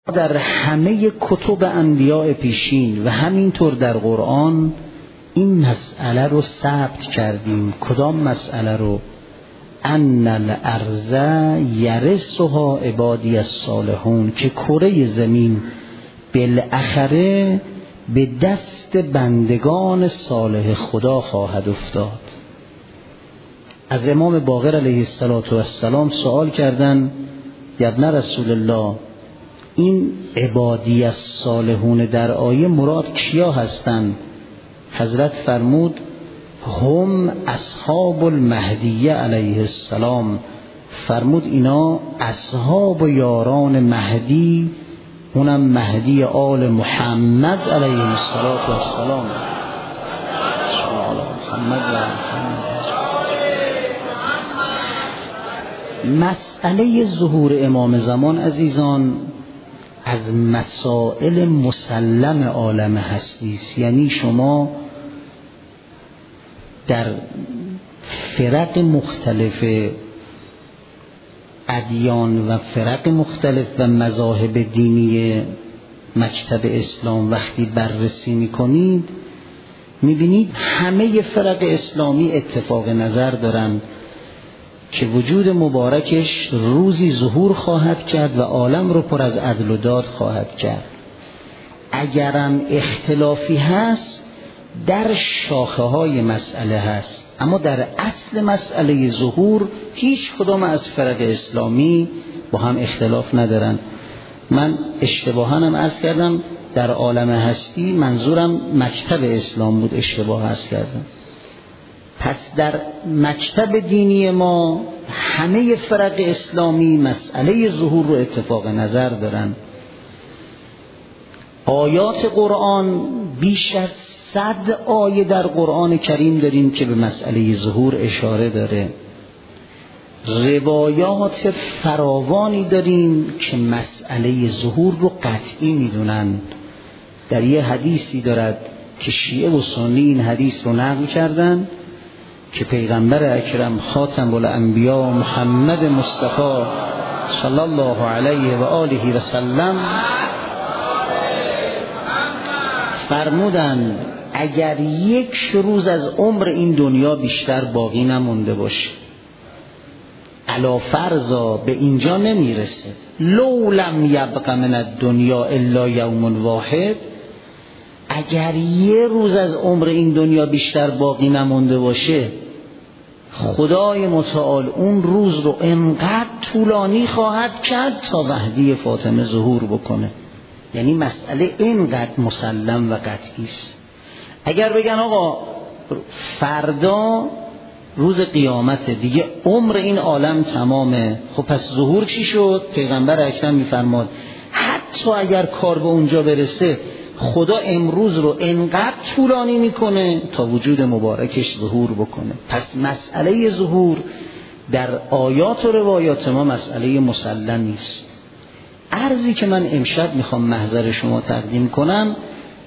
در همه کتب انبیاء پیشین و همینطور در قرآن این مسئله رو ثبت کردیم. کدام مسئله رو؟ ان الارض یرثها عبادی الصالحون، که کره زمین بالاخره به دست بندگان صالح خدا خواهد افتاد. از امام باقر علیه السلام سوال کردن یا ابن رسول الله، این عبادی الصالحون در آیه مراد کیا هستند؟ حضرت فرمود هم اصحاب المهدیه علیه السلام. فرمود اینا اصحاب و یاران مهدی، اونم مهدی آل محمد علیه السلام. مسئله ظهور امام زمان عزیزان از مسائل مسلم عالم هستی است. یعنی شما در فرق مختلف ادیان و فرق مختلف و مذاهب دینی مکتب اسلام وقتی بررسی میکنید میبینید همه فرق اسلامی اتفاق نظر دارند که وجود مبارکش روزی ظهور خواهد کرد و عالم رو پر از عدل و داد خواهد کرد. اگرم اختلافی هست در شاخه های مسئله هست، اما در اصل مسئله ظهور هیچ کدام از فرق اسلامی با هم اختلاف ندارن. من اشتباهاً هم عرض کردم در عالم هستی، منظورم مکتب اسلام بود، اشتباه عرض کردم. پس در مکتب دینی ما همه فرق اسلامی مسئله ظهور رو اتفاق نظر دارن. آیات قرآن بیش از 100 آیه در قرآن کریم داریم که به مسئله ظهور اشاره داره. روایات فراوانی داریم که مسئله ظهور رو قطعی میدونن. در یه حدیثی دارد که شیعه و سنی این حدیث رو نقل کردن که پیغمبر اکرم خاتم الانبیا محمد مصطفی صلی الله علیه و آله و سلم فرمودن اگر یک روز از عمر این دنیا بیشتر باقی نمونده باشه، علا فرضا به اینجا نمیرسه، لو لم یبق من الدنیا الا یوم واحد، اگر یه روز از عمر این دنیا بیشتر باقی نمونده باشه، خدای متعال اون روز رو انقدر طولانی خواهد کرد تا مهدی فاطمه ظهور بکنه. یعنی مسئله اینقدر مسلم و قطعی است. اگر بگن آقا فردا روز قیامت دیگه عمر این عالم تمامه، خب پس ظهور چی شد؟ پیغمبر اکرم میفرماد حتی اگر کار به اونجا برسه، خدا امروز رو انقدر طولانی میکنه تا وجود مبارکش ظهور بکنه. پس مسئله ظهور در آیات و روایات ما مسئله مسلمی است. عرضی که من امشب میخوام محضر شما تقدیم کنم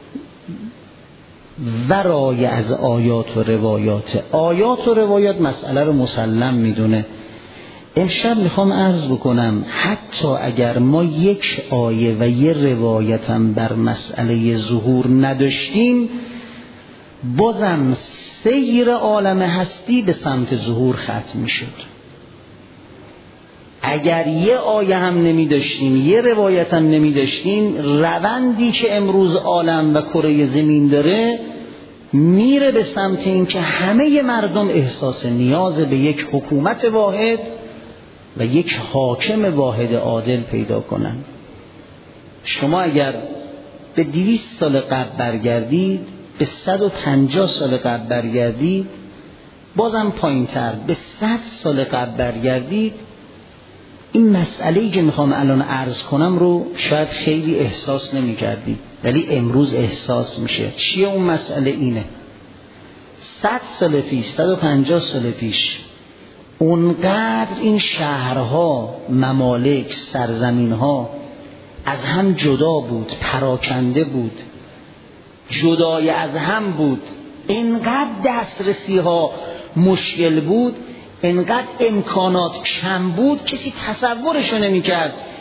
ورای از آیات و روایات. آیات و روایات مسئله رو مسلم میدونه. امشب میخوام عرض بکنم حتی اگر ما یک آیه و یه روایتم بر مسئله ظهور نداشتیم، بازم سیر عالم هستی به سمت ظهور ختم میشد. اگر یه آیه هم نمی داشتیم، یه روایت هم نمی داشتیم، روندی که امروز عالم و کره زمین داره میره به سمت این که همه مردم احساس نیاز به یک حکومت واحد و یک حاکم واحد عادل پیدا کنن. شما اگر به 200 سال قبل برگردید، به 150 سال قبل برگردید، بازم پایین تر به 100 سال قبل برگردید، این مسئله‌ای که میخوام الان عرض کنم رو شاید خیلی احساس نمی کردید، ولی امروز احساس میشه. چیه اون مسئله؟ اینه 100 سال پیش، 150 سال پیش اونقدر این شهرها، ممالک، سرزمینها از هم جدا بود، پراکنده بود، جدای از هم بود، اینقدر دسترسی ها مشکل بود، اینقدر امکانات کم بود، کسی تصورشو نمی کرد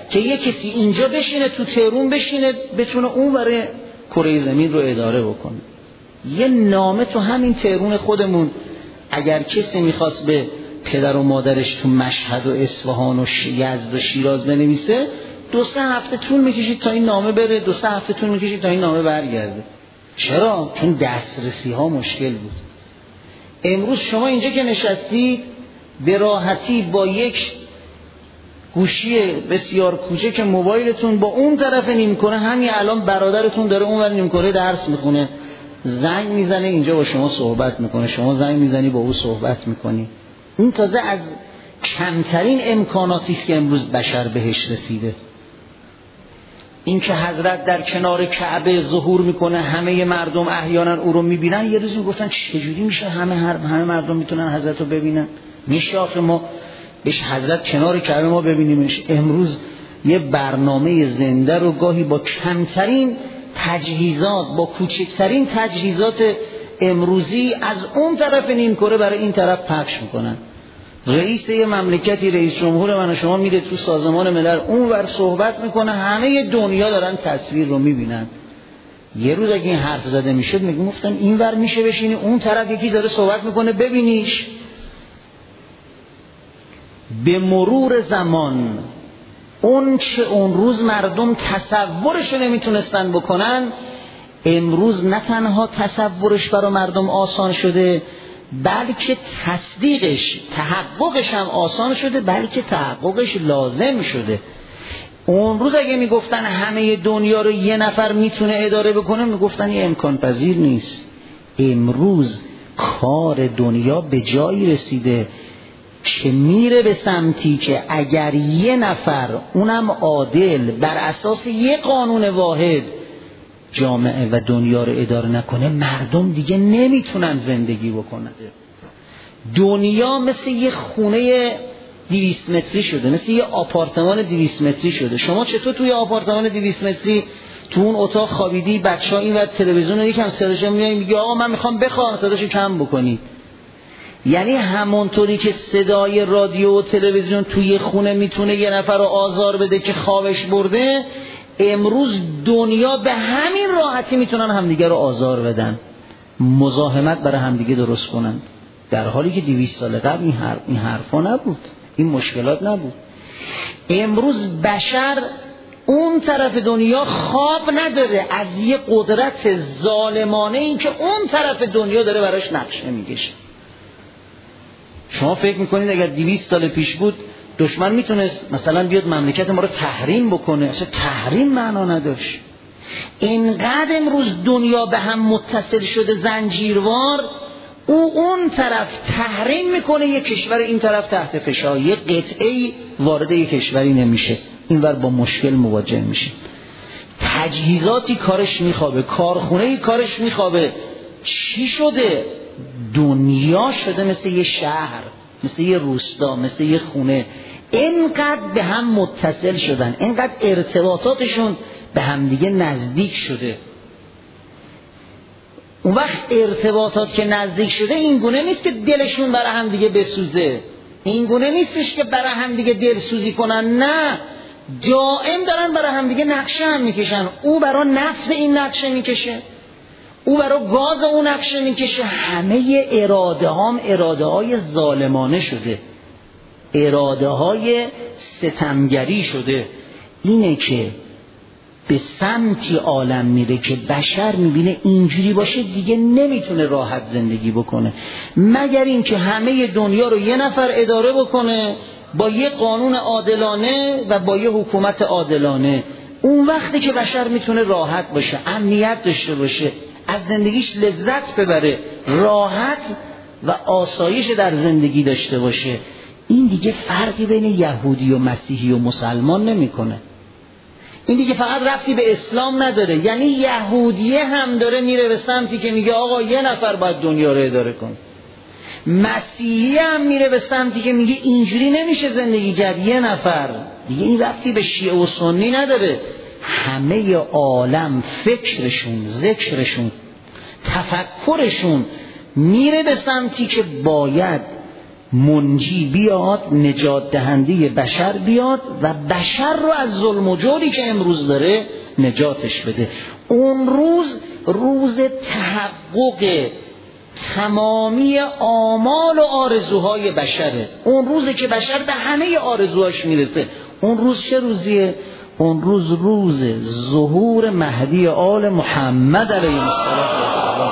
که یه کسی اینجا بشینه تو تهران بشینه بتونه اون برای کره زمین رو اداره بکنه. یه نامه تو همین تهران خودمون اگر کسی میخواست به پدر و مادرش تو مشهد و اصفهان و یزد و شیراز بنویسه 2-3 هفته طول میکشید تا این نامه بره، 2-3 هفته طول میکشید تا این نامه برگرده. چرا؟ چون دسترسی ها مشکل بود. امروز شما اینجا که نشستید به راحتی با یک گوشی بسیار کوچک موبایلتون با اون طرف نیمکره، همین الان برادرتون داره اونور نیمکره درس میخونه، زنگ میزنه اینجا با شما صحبت میکنه، شما زنگ میزنی با او صحبت میکنی. این تازه از کمترین امکاناتی است که امروز بشر بهش رسیده. این که حضرت در کنار کعبه ظهور میکنه، همه مردم احیانا او رو میبینن. یه روز میگفتن چجوری میشه همه مردم میتونن حضرت رو ببینن؟ میشه آخه ما بهش حضرت کنار کعبه ما ببینیمش؟ امروز یه برنامه زنده رو گاهی با کمترین تجهیزات، با کوچکترین تجهیزات امروزی از اون طرف نیمکره برای این طرف پخش میکنن. رئیس یه مملکتی، رئیس جمهور من و شما میره تو سازمان ملل اون ور صحبت میکنه، همه دنیا دارن تصویر رو میبینن. یه روز اگه این حرف زده میشد میگفتن این ور میشه بشینی، اون طرف یکی داره صحبت میکنه ببینیش. به مرور زمان اون چه اون روز مردم تصورش رو نمیتونستن بکنن، امروز نه تنها تصورش برای مردم آسان شده، بلکه تصدیقش، تحققش هم آسان شده، بلکه تحققش لازم شده. اون روز اگه میگفتن همه دنیا رو یه نفر میتونه اداره بکنه، میگفتن یه امکان پذیر نیست. امروز کار دنیا به جایی رسیده که میره به سمتی که اگر یه نفر، اونم عادل، بر اساس یه قانون واحد جامعه و دنیا رو اداره نکنه، مردم دیگه نمیتونن زندگی بکنن. دنیا مثل یه خونه 200 متری شده، مثل یه آپارتمان 200 متری شده. شما چطور توی آپارتمان 200 متری تو اون اتاق خوابیدی، بچه‌ها اینور تلویزیون رو یکم صداش میاد، میگه آقا من میخوام بخوام، صداشو کم بکنید. یعنی همونطوری که صدای رادیو و تلویزیون توی خونه میتونه یه نفر رو آزار بده که خوابش برده، امروز دنیا به همین راحتی میتونن همدیگه رو آزار بدن، مزاحمت برای همدیگه درست کنن، در حالی که 200 سال قبل این حرفا نبود، این مشکلات نبود. امروز بشر اون طرف دنیا خواب نداره از یه قدرت ظالمانه این که اون طرف دنیا داره براش نقشه میکشه. شما فکر میکنید اگر 200 سال پیش بود دشمن میتونست مثلا بیاد مملکت ما رو تحریم بکنه؟ اصلا تحریم معنا نداشت. اینقدر امروز دنیا به هم متصل شده زنجیروار، اون طرف تحریم میکنه، یک کشور این طرف تحت فشار، یک قطعه وارد یک کشوری نمیشه، اینور با مشکل مواجه میشه. تجهیزاتی کارش میخوابه، کارخونه‌ای کارش میخوابه. چی شده؟ دنیا شده مثل یه شهر، مثل یه روستا، مثل یه خونه. اینقدر به هم متصل شدن، اینقدر ارتباطاتشون به هم دیگه نزدیک شده. اون وقت ارتباطات که نزدیک شده این گونه نیست که دلشون برای هم دیگه بسوزه، این گونه نیستش که برای هم دیگه دلسوزی کنن، نه، دائم دارن برای هم دیگه نقشه هم میکشن. او برای نفت این نقشه میکشه، او برای گاز اون نقشه میکشه. همه اراده های ظالمانه شده، اراده های ستمگری شده. اینه که به سمتی عالم میره که بشر میبینه اینجوری باشه دیگه نمیتونه راحت زندگی بکنه، مگر این که همه دنیا رو یه نفر اداره بکنه با یه قانون عادلانه و با یه حکومت عادلانه. اون وقتی که بشر میتونه راحت باشه، امنیت داشته باشه، از زندگیش لذت ببره، راحت و آسایش در زندگی داشته باشه. این دیگه فرقی بین یهودی و مسیحی و مسلمان نمیکنه. این دیگه فقط ربطی به اسلام نداره. یعنی یهودیه هم داره میره به سمتی که میگه آقا یه نفر باید دنیا رو اداره کن، مسیحی هم میره به سمتی که میگه اینجوری نمیشه زندگی کرد، یه نفر. دیگه این ربطی به شیعه و سنی نداره. همه عالم فکرشون، ذکرشون، تفکرشون میره به سمتی که باید منجی بیاد، نجات دهنده بشر بیاد و بشر رو از ظلم و جوری که امروز داره نجاتش بده. اون روز تحقق تمامی آمال و آرزوهای بشره. اون روزی که بشر به همه آرزوهاش میرسه. اون روز چه روزیه؟ اون روز ظهور مهدی آل محمد علیه السلام.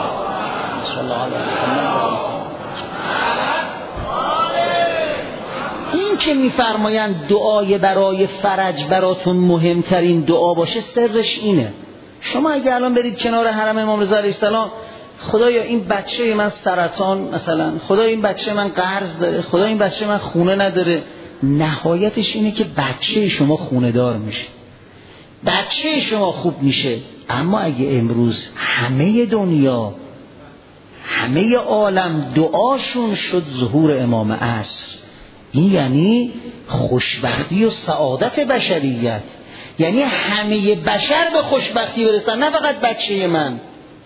این که میفرمایند دعای برای فرج براتون مهمترین دعا باشه، سرش اینه. شما اگه الان برید کنار حرم امام رضا علیه السلام، خدایا این بچه من سرطان مثلا، خدایا این بچه من قرض داره، خدایا این بچه من خونه نداره، نهایتش اینه که بچه شما خونه دار میشه، بچه شما خوب میشه. اما اگه امروز همه دنیا، همه عالم دعاشون شد ظهور امام عصر، این یعنی خوشبختی و سعادت بشریت، یعنی همه بشر به خوشبختی برسن، نه فقط بچه من.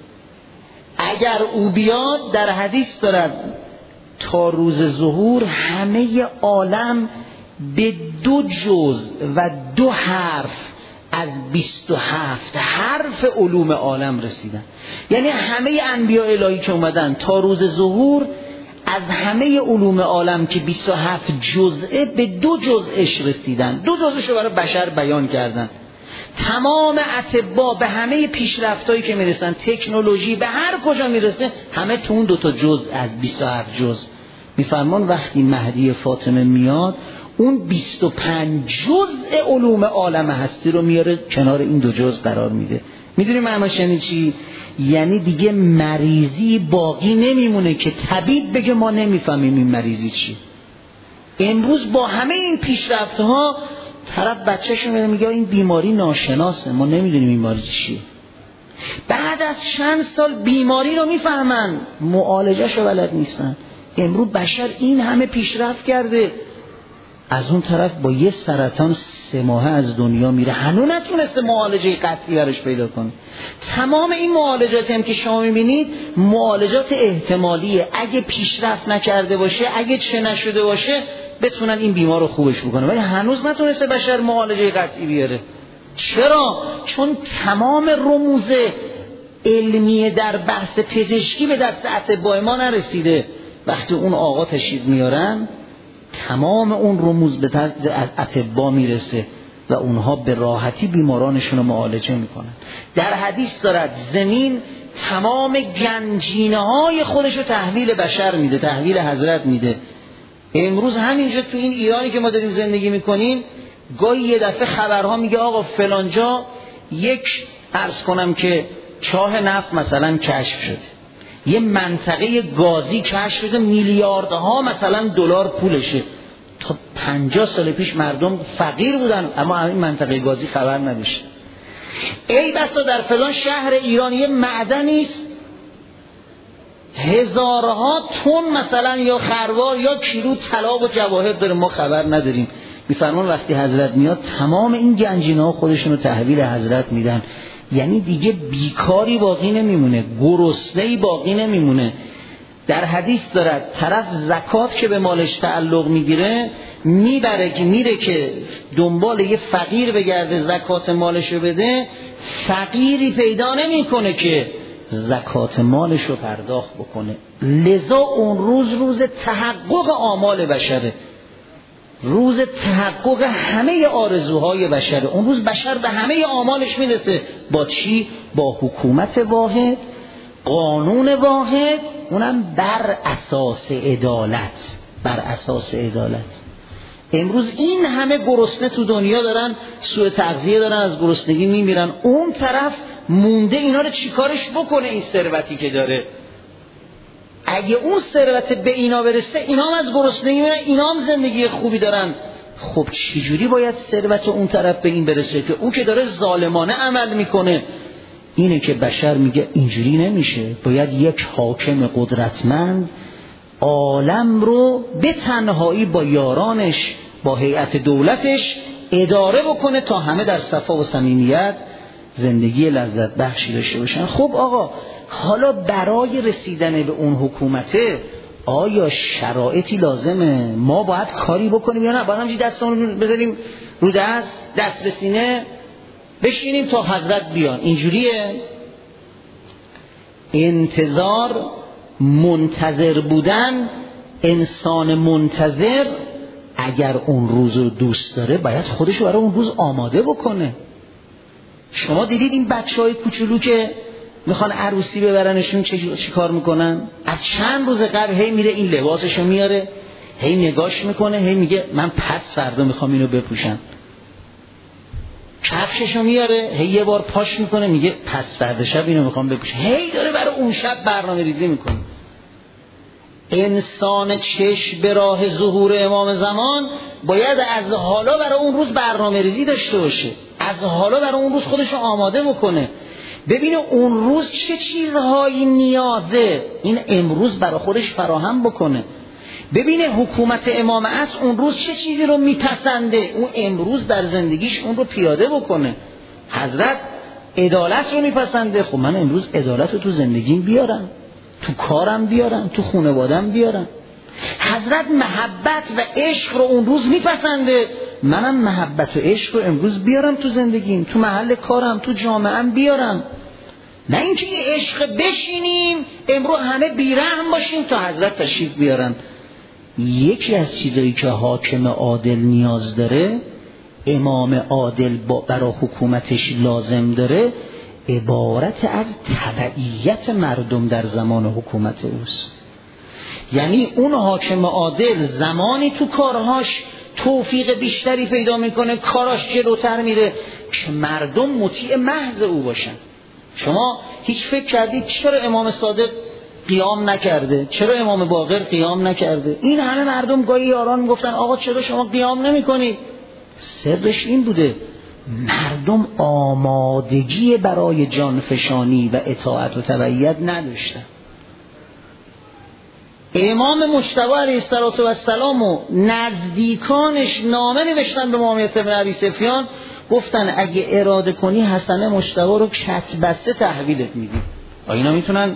اگر او بیاد، در حدیث دارد تا روز ظهور همه عالم به 2 جزء و 2 حرف از 27 حرف علوم عالم رسیدن. یعنی همه انبیاء الهی که اومدن تا روز ظهور از همه علوم عالم که 27 جزءه به 2 جزءش رسیدن، 2 جزءش رو برای بشر بیان کردن. تمام اتباع به همه پیشرفتایی که میرسن، تکنولوژی به هر کجا میرسه، همه تو اون 2 تا جزء از 27 جزء. میفرمان وقتی مهدی فاطمه میاد، اون 25 جزء علوم عالم هستی رو میاره کنار این 2 جزء قرار میده. میدونی معناش یعنی چی؟ یعنی دیگه مریضی باقی نمیمونه که طبیب بگه ما نمیفهمیم این مریضی چی. امروز با همه این پیشرفت‌ها طرف بچه‌شو میگه این بیماری ناشناسه، ما نمیدونیم این بیماری چیه. بعد از چند سال بیماری رو میفهمن، معالجه‌شو بلد نیستن. امروز بشر این همه پیشرفت کرده، از اون طرف با یه سرطان 3 ماهه از دنیا میره، هنوز نتونسته معالجه قطعی برش پیدا کنه. تمام این معالجاتی هم که شما میبینید معالجات احتمالیه، اگه پیشرفت نکرده باشه، اگه چه نشده باشه، بتونن این بیمار رو خوبش بکنه، ولی هنوز نتونسته بشر معالجه قطعی بیاره. چرا؟ چون تمام رموز علمیه در بحث پزشکی به دست اطباء ما نرسیده. وقتی اون آقا تشریف میارن، تمام اون رموز به دست اطباء میرسه و اونها به راحتی بیمارانشون رو معالجه میکنن. در حدیث دارد زمین تمام گنجینه های خودش رو تحویل بشر میده، تحویل حضرت میده. امروز همینجا تو این ایرانی که ما داریم زندگی میکنیم، گاهی یه دفعه خبرها میگه آقا فلانجا یک عرض کنم که چاه نفت مثلا کشف شده، یه منطقه گازی کشف شده، میلیاردها مثلا دلار پولشه. تا 50 سال پیش مردم فقیر بودن اما این منطقه گازی خبر نداشت. ای بسا در فلان شهر ایران یه معدنی است، هزارها تن مثلا یا خروار یا کیلو طلا و جواهر داره، ما خبر نداریم. میفرمان وقتی حضرت میاد تمام این گنجینه‌ها خودشون رو تحویل حضرت میدن. یعنی دیگه بیکاری باقی نمیمونه، گرسنه‌ای باقی نمیمونه. در حدیث دارد طرف زکات که به مالش تعلق میگیره، میبره که میره که دنبال یه فقیر بگرده زکات مالش رو بده، فقیری پیدا نمیکنه که زکات مالش رو پرداخت بکنه. لذا اون روز تحقق آمال بشره، روز تحقق همه آرزوهای بشره. اون روز بشر به همه آمالش میرسه. با چی؟ با حکومت واحد، قانون واحد، اونم بر اساس عدالت. بر اساس عدالت. امروز این همه گرسنه تو دنیا دارن، سوء تغذیه دارن، از گرسنگی میمیرن. اون طرف مونده اینا رو چیکارش بکنه؟ این ثروتی که داره، اگه اون ثروت به اینا برسه، اینا هم از گرسنگی میمیرن، اینا هم زندگی خوبی دارن. خب چجوری باید ثروت اون طرف به این برسه که اون که داره ظالمانه عمل میکنه؟ اینه که بشر میگه اینجوری نمیشه، باید یک حاکم قدرتمند عالم رو به تنهایی با یارانش، با هیئت دولتش اداره بکنه تا همه در صفا و صمیمیت زندگی لذت بخشی داشته باشن. خب آقا، حالا برای رسیدن به اون حکومته آیا شرایطی لازمه ما باید کاری بکنیم یا نه؟ باید همچنین دستمون بذاریم رو دست به سینه بشینیم تا حضرت بیان؟ اینجوریه؟ انتظار، منتظر بودن، انسان منتظر اگر اون روز رو دوست داره باید خودشو برای اون روز آماده بکنه. شما دیدید این بچهای کوچولو که میخوان عروسی ببرنشون چی کار میکنن؟ از چند روز قبل هی میره این لباسشو میاره، هی نگاش میکنه، هی میگه من پس فردا میخوام اینو بپوشم. کفششو میاره، هی یه بار پاش میکنه میگه پس فردا شب اینو میخوام بپوشم. هی داره برای اون شب برنامه ریزی میکنه. انسان چشم به راه ظهور امام زمان باید از حالا برای اون روز برنامه ریزی داشته باشه، از حالا برای اون روز خودشو آماده بکنه، ببینه اون روز چه چیزهایی نیازه این امروز برای خودش فراهم بکنه، ببینه حکومت امام عصر اون روز چه چیزی رو میپسنده اون امروز در زندگیش اون رو پیاده بکنه. حضرت عدالت رو میپسنده، خب من امروز عدالت رو تو زندگیم بیارم، تو کارم بیارم، تو خانوادم بیارم. حضرت محبت و عشق رو اون روز میپسنده، منم محبت و عشق رو امروز بیارم تو زندگیم، تو محل کارم، تو جامعه‌ام بیارم. نه اینکه این عشق بشینیم امروز همه بیرحم باشیم تا حضرت تشریف بیارن. یکی از چیزایی که حاکم عادل نیاز داره، امام عادل برای حکومتش لازم داره، عبارت از تبعیت مردم در زمان حکومت اوست. یعنی اون حاکم عادل زمانی تو کارهاش توفیق بیشتری پیدا میکنه، کاراش جلوتر میره که مردم مطیع محض او باشن. شما هیچ فکر کردید چرا امام صادق قیام نکرده؟ چرا امام باقر قیام نکرده؟ این همه مردم گاهی یاران میگفتن آقا چرا شما قیام نمیکنید؟ سرش این بوده مردم آمادگی برای جانفشانی و اطاعت و تبعیت نداشتن. امام مجتبی علیه السلام و نزدیکانش نامه نوشتن به معاویه بن ابی سفیان، گفتن اگه اراده کنی حسن مجتبی رو کتبسته تحویلت میدیم. اینا میتونن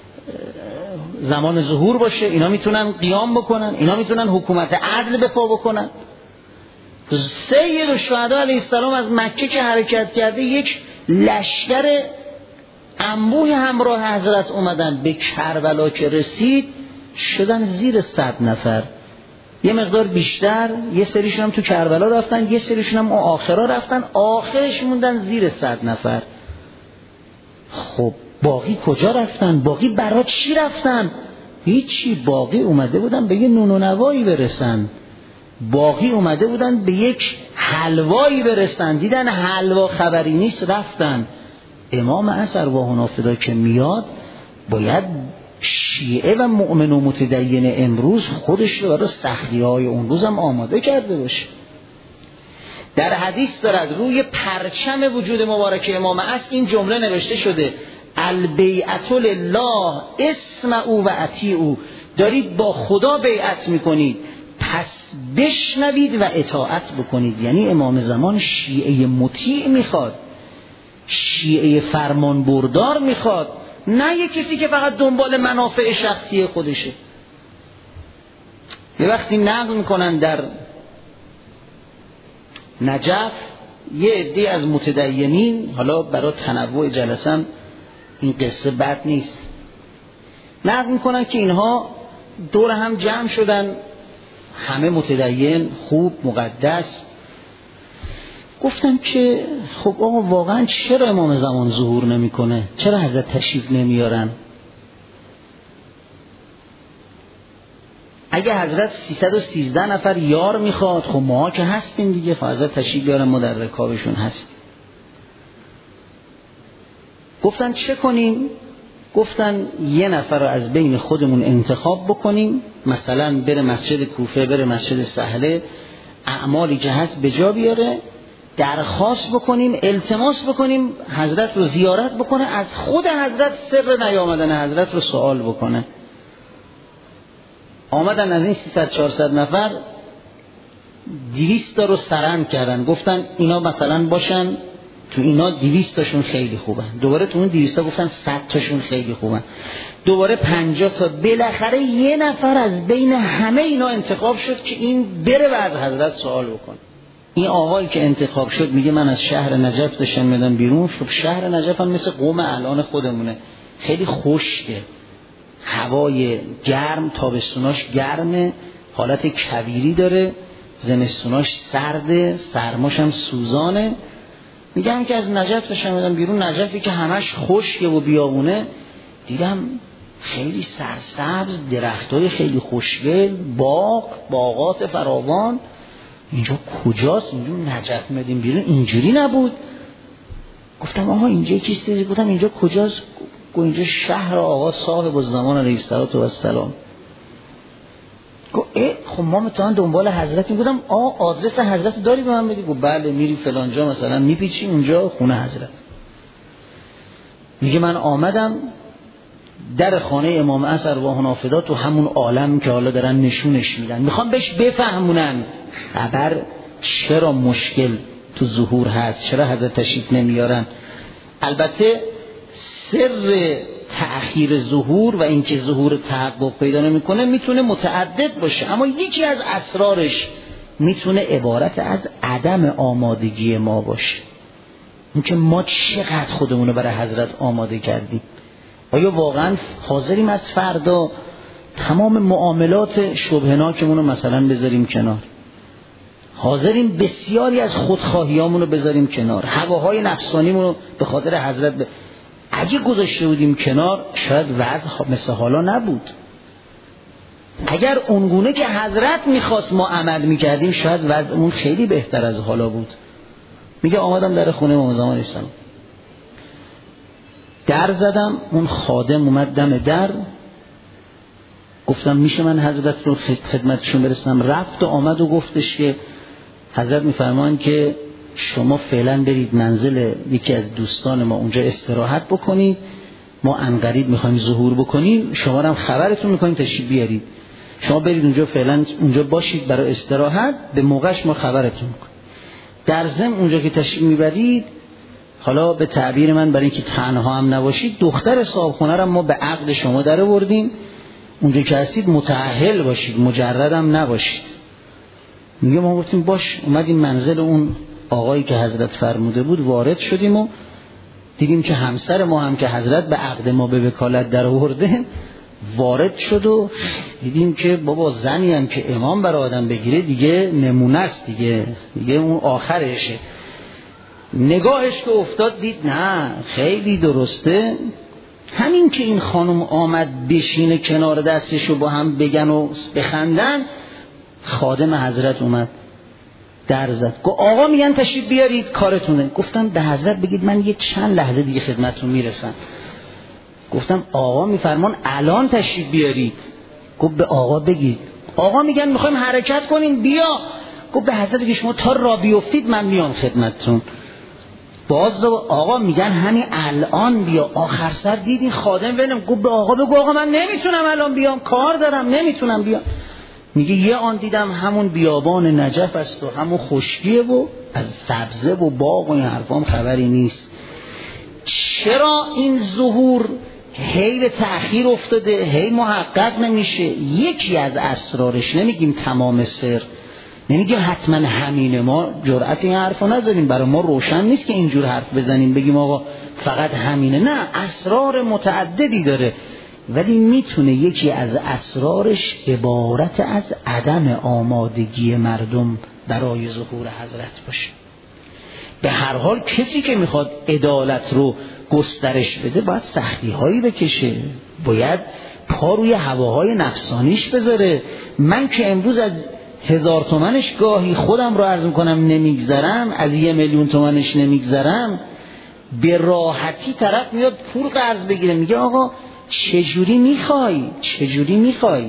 زمان ظهور باشه، اینا میتونن قیام بکنن، اینا میتونن حکومت عدل به پا بکنن. سید الشهدا علیه السلام از مکه که حرکت کرده یک لشکر انبوه همراه حضرت اومدن، به کربلا که رسید شدن زیر 100 نفر، یه مقدار بیشتر، یه سریشون هم تو کربلا رفتن، یه سریشون هم آخرا رفتن، آخرش موندن زیر 100 نفر. خب باقی کجا رفتن؟ باقی برای چی رفتن؟ هیچی. باقی اومده بودن به یه نون و نوایی برسن، باقی اومده بودن به یک حلوایی برسن، دیدن حلوا خبری نیست رفتن. امام عصر واهنا فدا که میاد باید شیعه و مؤمن و متدین امروز خودش رو برای سختی‌های اون روز هم آماده کرده باشه. در حدیث دارد روی پرچم وجود مبارک امام عصر این جمله نوشته شده البیعة لله اسمعوا و اطیعوا، دارید با خدا بیعت میکنید پس بشنوید و اطاعت بکنید. یعنی امام زمان شیعه مطیع میخواد، شیعه فرمان بردار میخواد، نه یک کسی که فقط دنبال منافع شخصی خودشه. یه وقتی نقل میکنن در نجف یه عده از متدینین، حالا برای تنوع جلسم این قصه بد نیست، نقل میکنن که اینها دور هم جمع شدن، همه متدین خوب مقدس، گفتم که خب آقا واقعا چرا امام زمان ظهور نمیکنه؟ چرا حضرت تشریف نمیارن؟ اگه حضرت 313 نفر یار میخواد، خب ما که هستیم دیگه، حضرت تشریف بیارن، ما در رکابشون هستیم. گفتن چه کنیم؟ گفتن یه نفر رو از بین خودمون انتخاب بکنیم، مثلا بره مسجد کوفه، بره مسجد سهله، اعمالی که هست به جا بیاره، درخواست بکنیم، التماس بکنیم حضرت رو زیارت بکنه، از خود حضرت سر نیامدن حضرت رو سوال بکنه. آمدن از این 300-400 نفر 200 تا رو سرند کردن، گفتن اینا مثلا باشن تو اینا 200 تاشون خیلی خوبن، دوباره تو اون 200 تا گفتن 100 تاشون خیلی خوبن، دوباره 50 تا. بالاخره یه نفر از بین همه اینا انتخاب شد که این بره و از حضرت سوال بکنه. این آقایی که انتخاب شد میگه من از شهر نجف داشتم میادم بیرون. خب شهر نجف هم مثل قم الان خودمونه، خیلی خشکه، هوای گرم، تابستوناش گرمه، حالت کویری داره، زمستوناش سرده، سرماش هم سوزانه. میگم که از نجف داشتم میادم بیرون، نجفی که همش خشکه و بیابونه، دیدم خیلی سرسبز، درختای خیلی خوشگل، باغات فراوان. اینجا کجاست؟ اینجا نجف میادیم بیرون اینجوری نبود. گفتم آها اینجا چیزی؟ گفتم اینجا کجاست؟ گفت اینجا شهر آقا صاحب الزمان علیه السلام. گفت خب ما مثلا دنبال حضرت. گفتم آدرس حضرت داری به من بدی؟ گفت بله، میری فلان جا مثلا میپیچی اونجا خونه حضرت. میگه من آمدم در خانه امام عصر و حنافدا تو همون عالم که حالا دارن نشونش میدن، میخوام بهش بفهمونن خبر چرا مشکل تو ظهور هست، چرا حضرت تشریف نمیارن. البته سر تأخیر ظهور و اینکه ظهور تحقق پیدا نمیکنه میتونه متعدد باشه، اما یکی از اسرارش میتونه عبارت از عدم آمادگی ما باشه. اینکه ما چقدر خودمونو برای حضرت آماده کردیم. آیا واقعا حاضریم از فردا تمام معاملات شبهناکمون رو مثلا بذاریم کنار؟ حاضریم بسیاری از خودخواهیامون رو بذاریم کنار، هواهای نفسانیمون رو به خاطر حضرت اگه گذاشته بودیم کنار شاید وضع مثل حالا نبود. اگر اونگونه که حضرت میخواست ما عمل میکردیم شاید وضعمون خیلی بهتر از حالا بود. میگه آمدم در خونه امام زمان اسلام، در زدم، اون خادم اومد دم در، گفتم میشه من حضرت رو خدمتشون برسنم؟ رفت و آمد و گفتش که حضرت میفرمایند که شما فعلا برید منزل یکی از دوستان ما اونجا استراحت بکنید، ما عنقریب میخوایم ظهور بکنیم، شما هم خبرتون میکنیم تشریف بیارید، شما برید اونجا فعلا اونجا باشید برای استراحت، به موقعش ما خبرتون میکنیم. در ضمن اونجا که تشریف میبرید، حالا به تعبیر من برای اینکه تنها هم نباشید، دختر صاحب خونه رو ما به عقد شما در آوردیم، اونجا که هستید متأهل باشید، مجرد هم نباشید. میگه ما گفتیم باش. اومدیم منزل اون آقایی که حضرت فرموده بود، وارد شدیم و دیدیم که همسر ما هم که حضرت به عقد ما به وکالت در آورده وارد شد و دیدیم که بابا زنی هم که امام برای آدم بگیره دیگه نمونه است، دیگه اون آخرشه. نگاهش که افتاد دید نه خیلی درسته. همین که این خانم آمد بشینه کنار دستشو با هم بگن و بخندن، خادم حضرت اومد در زد، گفت آقا میگن تشریف بیارید کارتونه. گفتم به حضرت بگید من یه چند لحظه دیگه خدمتتون میرسم. گفتم آقا میفرمان الان تشریف بیارید. گفت به آقا بگید. آقا میگن میخوایم حرکت کنیم بیا. گفت به حضرت بگید شما تا را بیفتید من میام خدمتتون. باز آقا میگن همین الان بیا. آخر سر دیدین خادم ببینم، گفت به آقا بگو آقا من نمیتونم الان بیام، کار دارم نمیتونم بیام. میگه یه آن دیدم همون بیابان نجف است و همون خشکیه و از سبزه و باغ و این حرفام خبری نیست. چرا این ظهور هی به تأخیر افتاده، هی محقق نمیشه؟ یکی از اسرارش، نمیگیم تمام سر، نمیگیم حتما همینه، ما جرأت این حرفو نذاریم، برای ما روشن نیست که اینجور حرف بزنیم بگیم آقا فقط همینه. نه، اسرار متعددی داره، ولی میتونه یکی از اسرارش عبارت از عدم آمادگی مردم برای ظهور حضرت باشه. به هر حال کسی که میخواد عدالت رو گسترش بده باید سختی هایی بکشه، باید پا روی هواهای نفسانیش بذاره. من که امروز از 1000 تومنش گاهی خودم رو عرض میکنم نمیگذرم، از 1,000,000 تومنش نمیگذرم، به راحتی طرف میاد پول قرض بگیره، میگه آقا چجوری میخوای؟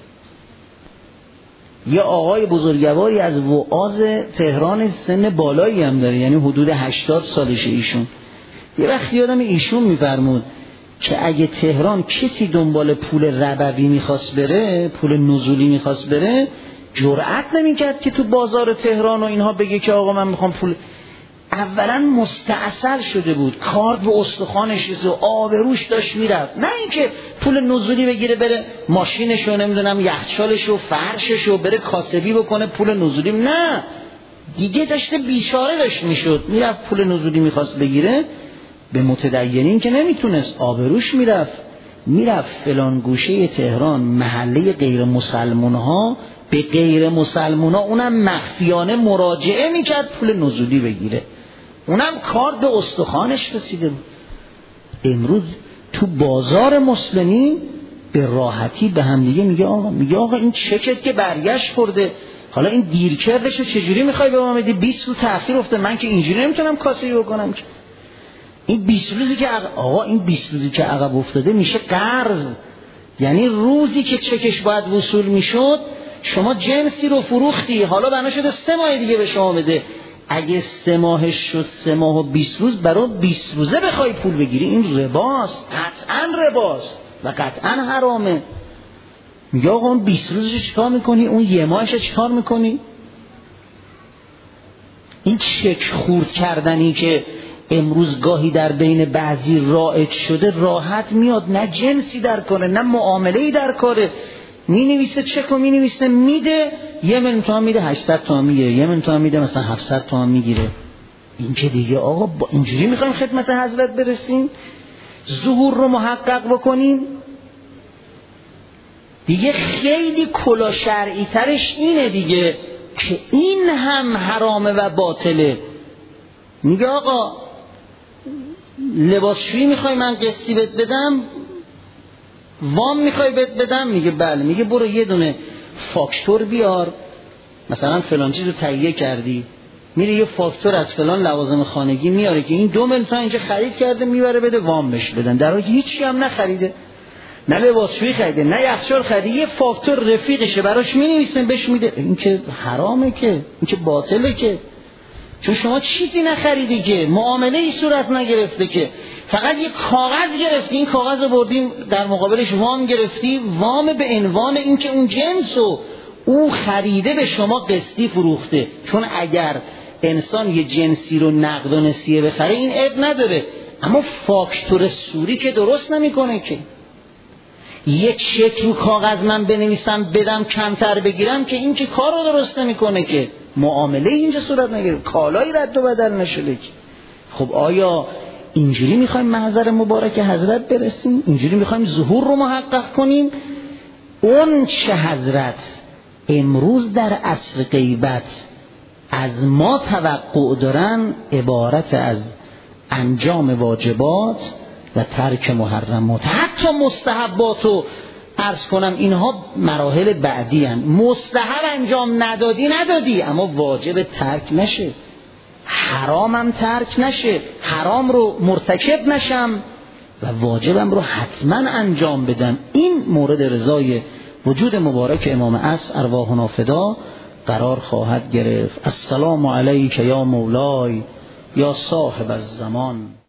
یه آقای بزرگواری از وعاظ تهران سن بالایی هم داره، یعنی حدود 80 سالشه ایشون. یه وقتی آدم ایشون میفرمود که اگه تهران کسی دنبال پول ربوی میخواست بره، پول نزولی میخواست بره، جرأت نمیکرد که تو بازار تهران و اینها بگه که آقا من میخوام پول. اولا مستعصل شده بود، کارد به استخوانش و آبروش داشت میرفت، نه اینکه پول نزولی بگیره بره ماشینشو نمیدونم یخچالشو فرششو بره کاسبی بکنه پول نزولی، نه دیگه داشته بیچاره داشت میشد، میرفت پول نزولی میخواست بگیره به متدینین که نمیتونست، آبروش میرفت فلان گوشه تهران محله غیر مسلمان ها به غیر مسلمان ها اونم مخفیانه مراجعه میکرد پول نزولی بگیره، اونم کار به استخوانش رسیده بود. امروز تو بازار مسلمین به راحتی به هم دیگه میگه آقا این چکت که برگشت خورده، حالا این دیرکردشو چجوری میخوای به ما بدی؟ 20 روز تأخیر افته، من که اینجوری نمیتونم کاسبی بکنم که. این 20 روزی که این 20 روزی که عقب افتاده میشه قرض، یعنی روزی که چکش باید وصول میشد شما جنسی رو فروختی، حالا بنا شده 3 ماه دیگه به شما بده. اگه 3 ماهش شد 3 ماه و 20 روز برای 20 روزه بخوای پول بگیری، این رباست، قطعا رباست و قطعا حرامه. میگه آقا اون 20 روزش چیکار میکنی؟ اون 1 ماهش چیکار میکنی؟ این چک خورد کردنی که امروز گاهی در بین بعضی رایج شده راحت میاد، نه جنسی در کاره نه معامله‌ای در کاره، مینویسه چکو مینویسه میده 1 میلیون تومان میده 800 تومان میگیره، 1 میلیون تومان میده مثلا 700 تومان میگیره. این که دیگه آقا با اینجوری میخوایم خدمت حضرت برسیم، ظهور رو محقق بکنیم دیگه. خیلی کلا شرعی ترش اینه دیگه که این هم حرامه و باطله. میگه آقا لباسشویی میخوای من قسطی بهت بدم، وام میخوای بهت بدم؟ میگه بله. میگه برو یه دونه فاکتور بیار، مثلا فلان چیز رو تهیه کردی، میره یه فاکتور از فلان لوازم خانگی میاره که این 2 میلیون تومان اینجا خرید کرده، میبره بده وام بهش بدن، در حالی که هیچی هم نخریده، نه لباسشویی خریده نه یخچال خریده، یه فاکتور رفیقشه براش مینویسه بهش میده. این که حرامه، که این که باطله، که چون شما چیزی نخریدی، که معامله ای صورت نگرفته، که فقط یه کاغذ گرفتی، این کاغذ رو بردیم در مقابلش وام گرفتی، وام به عنوان این که اون جنسو او خریده به شما قسطی فروخته. چون اگر انسان یه جنسی رو نقد و نسیه بخره این عیب نداره، اما فاکتور سوری که درست نمیکنه. که یک چک رو کاغذ من بنویسم بدم کمتر بگیرم که این که کار رو درست نمیکنه، که معامله اینجا صورت نگیره، کالایی رد و بدل نشده. که خب آیا اینجوری میخوایم محضر مبارک حضرت برسیم؟ اینجوری میخوایم ظهور رو محقق کنیم؟ اون چه حضرت امروز در عصر غیبت از ما توقع دارن عبارت از انجام واجبات و ترک محرمات، حتی مستحبات رو عرض کنم اینها مراحل بعدی هن. مستحب انجام ندادی اما واجب ترک نشه، حرامم ترک نشه، حرام رو مرتکب نشم و واجبم رو حتما انجام بدم. این مورد رضای وجود مبارک امام عصر ارواحنا فدا قرار خواهد گرفت. السلام علیک یا مولای یا صاحب الزمان.